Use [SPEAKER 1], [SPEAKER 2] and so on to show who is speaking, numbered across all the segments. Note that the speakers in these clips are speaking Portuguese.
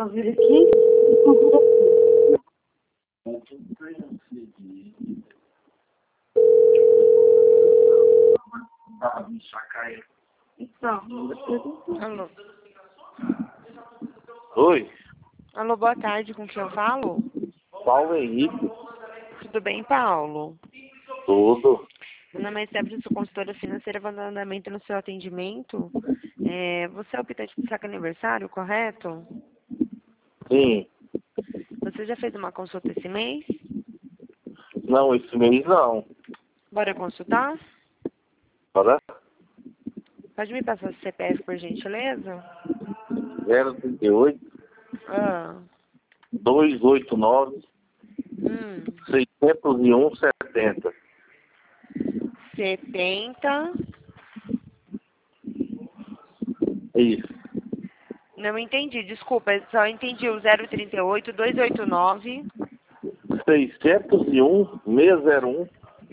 [SPEAKER 1] Tá vendo aqui?
[SPEAKER 2] Alô.
[SPEAKER 3] Oi,
[SPEAKER 2] Alô, boa tarde, com quem eu falo?
[SPEAKER 3] Paulo Henrique,
[SPEAKER 2] Tudo bem, Paulo?
[SPEAKER 3] tudo.
[SPEAKER 2] Meu nome é Stephanie, sou consultora financeira, vou dar andamento no seu atendimento. Você é o optante do saque aniversário, correto?
[SPEAKER 3] Sim,
[SPEAKER 2] Você já fez uma consulta esse mês?
[SPEAKER 3] não, esse mês não.
[SPEAKER 2] Bora consultar?
[SPEAKER 3] Para
[SPEAKER 2] Pode me passar o CPF, por gentileza?
[SPEAKER 3] 038
[SPEAKER 2] Ah,
[SPEAKER 3] 289
[SPEAKER 2] hum,
[SPEAKER 3] 601 70.
[SPEAKER 2] 70...
[SPEAKER 3] Isso,
[SPEAKER 2] Não entendi, desculpa, eu só entendi o 038 289
[SPEAKER 3] 601 601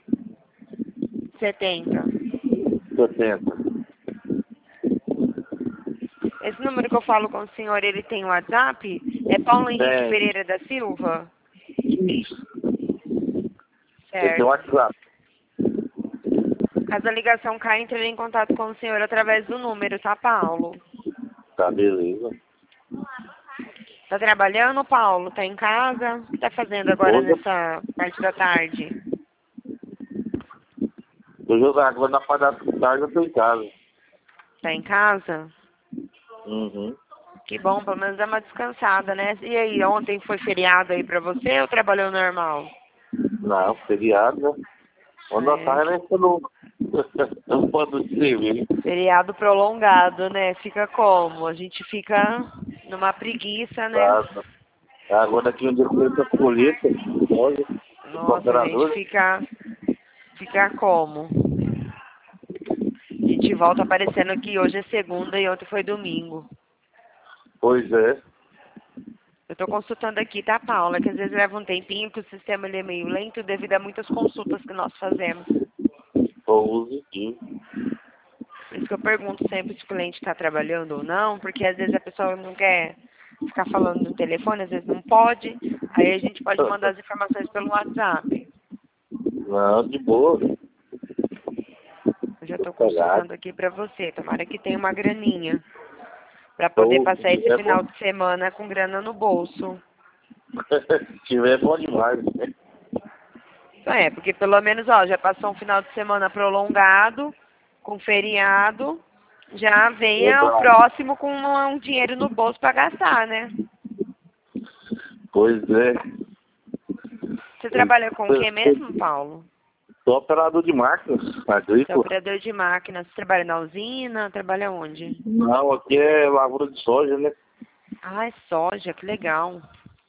[SPEAKER 2] 70.
[SPEAKER 3] 70.
[SPEAKER 2] Esse número que eu falo com o senhor, ele tem WhatsApp? É Paulo Henrique
[SPEAKER 3] Tem,
[SPEAKER 2] Pereira da Silva?
[SPEAKER 3] isso. Esse é o
[SPEAKER 2] Certo.
[SPEAKER 3] WhatsApp.
[SPEAKER 2] Caso a ligação caia, entrarei em contato com o senhor através do número, tá, Paulo?
[SPEAKER 3] Tá, beleza.
[SPEAKER 2] Tá trabalhando, Paulo? Tá em casa? O que tá fazendo agora
[SPEAKER 3] Hoje
[SPEAKER 2] nessa parte da tarde?
[SPEAKER 3] agora na parte da tarde eu tô em casa.
[SPEAKER 2] Tá em casa?
[SPEAKER 3] Uhum.
[SPEAKER 2] Que bom, pelo menos dá uma descansada, né? E aí, ontem foi feriado aí pra você ou trabalhou normal?
[SPEAKER 3] Não, feriado, né? Quando eu
[SPEAKER 2] É,
[SPEAKER 3] tava, né, eu não posso servir.
[SPEAKER 2] feriado prolongado, né? Fica como? A gente fica numa preguiça, né?
[SPEAKER 3] Tá. Agora daqui um dia começa a colheita, olha, os
[SPEAKER 2] Nossa, a gente
[SPEAKER 3] operadores.
[SPEAKER 2] fica como? A gente volta aparecendo que hoje é segunda e ontem foi domingo.
[SPEAKER 3] Pois é.
[SPEAKER 2] Eu tô consultando aqui, tá, Paula? Que às vezes leva um tempinho, que o sistema ele é meio lento devido a muitas consultas que nós fazemos.
[SPEAKER 3] Pouso aqui.
[SPEAKER 2] Por isso que eu pergunto sempre se o cliente está trabalhando ou não, porque às vezes a pessoa não quer ficar falando no telefone, às vezes não pode. Aí a gente pode mandar as informações pelo WhatsApp.
[SPEAKER 3] Não, de boa.
[SPEAKER 2] Eu já estou
[SPEAKER 3] Pegar.
[SPEAKER 2] consultando aqui para você. Tomara que tenha uma graninha para poder
[SPEAKER 3] Então,
[SPEAKER 2] passar esse final de semana com grana no bolso.
[SPEAKER 3] se tiver é bom demais, né?
[SPEAKER 2] Porque pelo menos, ó, já passou um final de semana prolongado, com feriado, já venha o
[SPEAKER 3] Verdade.
[SPEAKER 2] próximo com um dinheiro no bolso para gastar, né?
[SPEAKER 3] Pois é.
[SPEAKER 2] Você trabalha com o que mesmo, Paulo?
[SPEAKER 3] Sou operador de máquinas
[SPEAKER 2] Você é
[SPEAKER 3] agrícolas.
[SPEAKER 2] operador de máquinas. Você trabalha na usina? Trabalha onde?
[SPEAKER 3] Não, aqui é lavoura de soja, né?
[SPEAKER 2] Ah, é soja, que legal.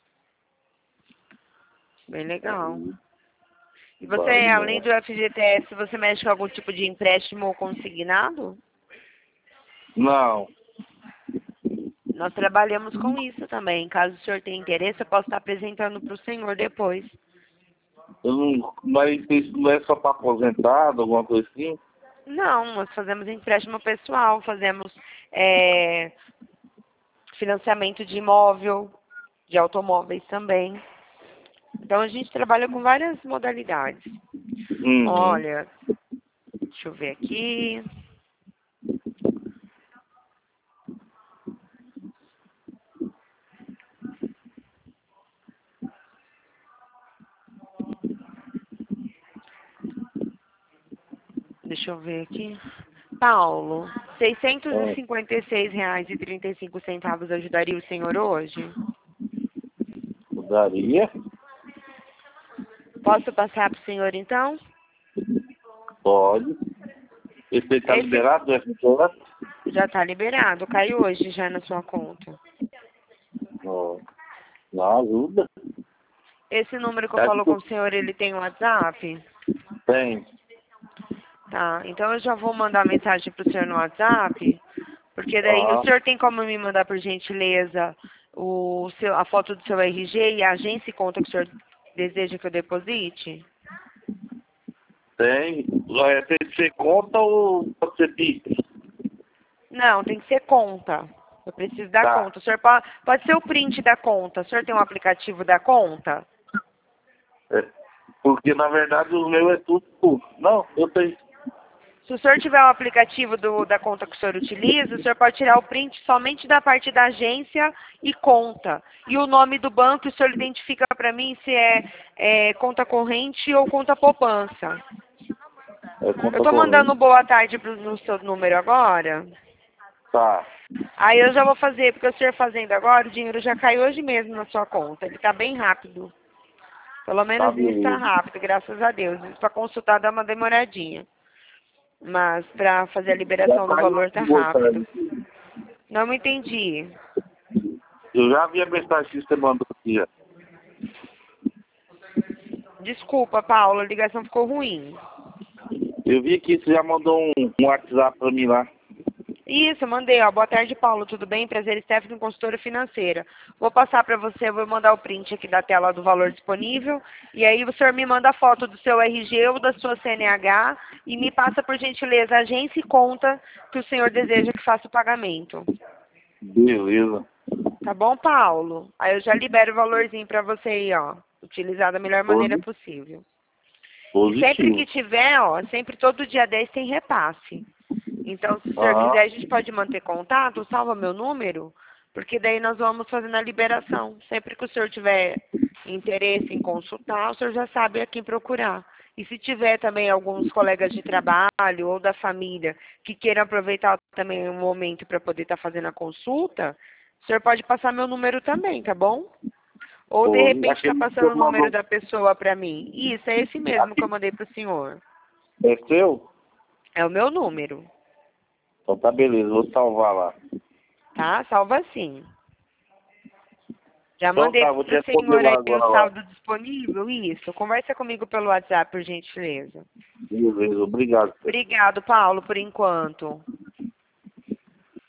[SPEAKER 2] Bem legal. E você,
[SPEAKER 3] Bom
[SPEAKER 2] além
[SPEAKER 3] demais.
[SPEAKER 2] do FGTS, você mexe com algum tipo de empréstimo ou consignado?
[SPEAKER 3] Não,
[SPEAKER 2] Nós trabalhamos com isso também. Caso o senhor tenha interesse, eu posso estar apresentando para o senhor depois.
[SPEAKER 3] eu não, mas isso não é só para aposentado, alguma coisa assim?
[SPEAKER 2] Não, nós fazemos empréstimo pessoal, fazemos financiamento de imóvel, de automóveis também. Então a gente trabalha com várias modalidades.
[SPEAKER 3] Uhum.
[SPEAKER 2] Olha, deixa eu ver aqui. Deixa eu ver aqui. Paulo, R$
[SPEAKER 3] Ah,
[SPEAKER 2] 656,35 ajudaria o senhor hoje?
[SPEAKER 3] daria?
[SPEAKER 2] Posso passar para o senhor então?
[SPEAKER 3] Pode. Esse está
[SPEAKER 2] Esse
[SPEAKER 3] liberado do FGTS?
[SPEAKER 2] já está liberado, cai hoje já na sua conta.
[SPEAKER 3] Não, não ajuda.
[SPEAKER 2] Esse número que eu
[SPEAKER 3] É
[SPEAKER 2] falo
[SPEAKER 3] que
[SPEAKER 2] com o senhor, ele tem WhatsApp?
[SPEAKER 3] tem.
[SPEAKER 2] Tá, então eu já vou mandar mensagem para o senhor no WhatsApp, porque daí o
[SPEAKER 3] Ah,
[SPEAKER 2] senhor tem como me mandar, por gentileza, a foto do seu RG e a agência e conta que o senhor deseja que eu deposite?
[SPEAKER 3] tem. Tem que ser conta ou pode ser PIX?
[SPEAKER 2] Não, tem que ser conta. Eu preciso da
[SPEAKER 3] Tá.
[SPEAKER 2] conta. O senhor pode ser o print da conta. O senhor tem um aplicativo da conta?
[SPEAKER 3] É, porque, na verdade, o meu é tudo... Não, eu tenho...
[SPEAKER 2] Se o senhor tiver um aplicativo da conta que o senhor utiliza, o senhor pode tirar o print somente da parte da agência e conta. E o nome do banco, o senhor identifica para mim se é conta corrente ou conta poupança.
[SPEAKER 3] É conta
[SPEAKER 2] Eu tô mandando
[SPEAKER 3] corrente.
[SPEAKER 2] boa tarde no seu número agora.
[SPEAKER 3] Tá.
[SPEAKER 2] Aí eu já vou fazer, porque o senhor fazendo agora, o dinheiro já caiu hoje mesmo na sua conta. Ele tá bem rápido. Pelo
[SPEAKER 3] Tá,
[SPEAKER 2] menos isso tá
[SPEAKER 3] beleza.
[SPEAKER 2] rápido, graças a Deus. Isso para consultar dá uma demoradinha. Mas para fazer a
[SPEAKER 3] Já
[SPEAKER 2] liberação do
[SPEAKER 3] caiu
[SPEAKER 2] valor tá
[SPEAKER 3] aqui, boa
[SPEAKER 2] rápido.
[SPEAKER 3] tarde.
[SPEAKER 2] Não me entendi.
[SPEAKER 3] Eu já vi a mensagem que você mandou aqui, ó.
[SPEAKER 2] Desculpa, Paulo, a ligação ficou ruim.
[SPEAKER 3] Eu vi que você já mandou um WhatsApp pra mim lá.
[SPEAKER 2] Isso, eu mandei, ó. Boa tarde, Paulo. Tudo bem? Prazer, Stephanie, consultora financeira. Vou passar para você, vou mandar o print aqui da tela do valor disponível. E aí o senhor me manda a foto do seu RG ou da sua CNH e me passa, por gentileza, a agência e conta que o senhor deseja que faça o pagamento.
[SPEAKER 3] Beleza.
[SPEAKER 2] Tá bom, Paulo? Aí eu já libero o valorzinho para você aí, ó. Utilizar da melhor maneira possível. E sempre que
[SPEAKER 3] Positivo.
[SPEAKER 2] tiver, ó, sempre todo dia 10 tem repasse. Então, se o senhor
[SPEAKER 3] Ah,
[SPEAKER 2] quiser, a gente pode manter contato, salva meu número, porque daí nós vamos fazendo a liberação. Sempre que o senhor tiver interesse em consultar, o senhor já sabe a quem procurar. E se tiver também alguns colegas de trabalho ou da família que queiram aproveitar também o momento para poder estar fazendo a consulta, o senhor pode passar meu número também, tá bom? Ou de
[SPEAKER 3] pô,
[SPEAKER 2] repente está
[SPEAKER 3] aquele que
[SPEAKER 2] passando
[SPEAKER 3] você
[SPEAKER 2] o número
[SPEAKER 3] mandou
[SPEAKER 2] da pessoa para mim. Isso, é esse mesmo que eu mandei para o senhor.
[SPEAKER 3] é seu?
[SPEAKER 2] É o meu número,
[SPEAKER 3] Então tá beleza, vou salvar lá.
[SPEAKER 2] tá? Salva sim. Já
[SPEAKER 3] Então
[SPEAKER 2] mandei
[SPEAKER 3] tá, vou te
[SPEAKER 2] para o
[SPEAKER 3] responder
[SPEAKER 2] senhor
[SPEAKER 3] lá
[SPEAKER 2] aí o
[SPEAKER 3] agora lá.
[SPEAKER 2] saldo disponível. Isso. Conversa comigo pelo WhatsApp, por gentileza.
[SPEAKER 3] Beleza, obrigado.
[SPEAKER 2] Obrigado, Paulo, por enquanto.